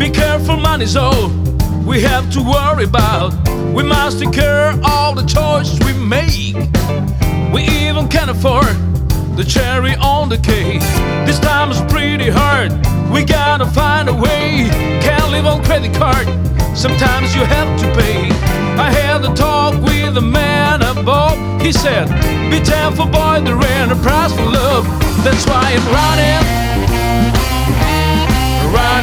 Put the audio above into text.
Be careful, money's all we have to worry about. We must take care of all the choices we make. We even can't afford the cherry on the cake. This time is pretty hard, we gotta find a way. Can't live on credit card, sometimes you have to pay. I had a talk with a man above. He said, be careful boy, there ain't a price for love. That's why I'm running